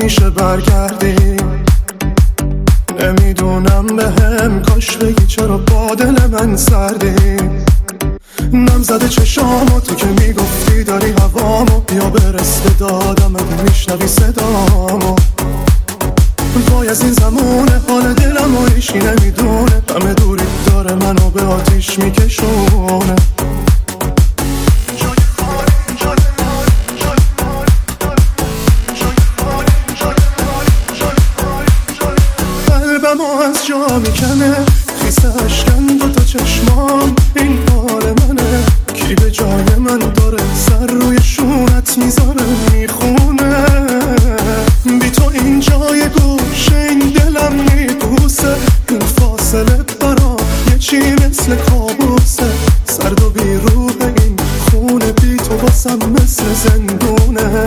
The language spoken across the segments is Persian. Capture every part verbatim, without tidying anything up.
میشه برگردی. نمیدونم به هم کاش بگی چرا با دل من سردی. نم زده چشامو تو که میگفتی داری هوامو، بیا برس به دادم اگه میشنوی صدامو. وای از این زمونه حال دلمو هیچی نمیدونه، همه دوری داره منو به آتیش میکشونه. قلبمو از جا میکنه خیسه اشکن دو تا چشمام، این حال منه. کی به جای من داره سر روی شونت میذاره میخونه. بی تو این جای گوشه این دلم میبوسه، این فاصله برا یه چی مثل کابوسه. سرد و بی روح این خونه بی تو باسم مثل زندونه.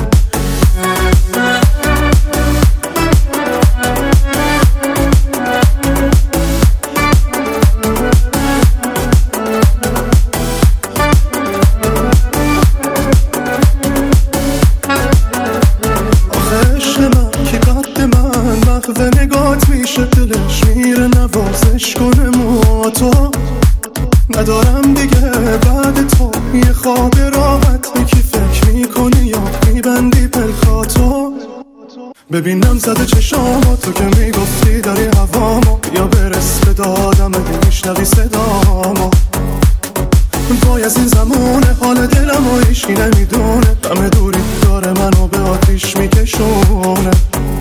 به نگات میشه دلش میره نوازش کنه موتو. ندارم دیگه بعد تو یه خواب راحت، یکی فکر میکنی یا میبندی پلکاتو. ببینم زده چشامو تو که میگفتی داری هوامو، یا برس به دادم اگه میشنوی صدامو. وای از این زمونه حال دلمو هیچی نمیدونه، همه دوری داره منو به آتیش میکشونه.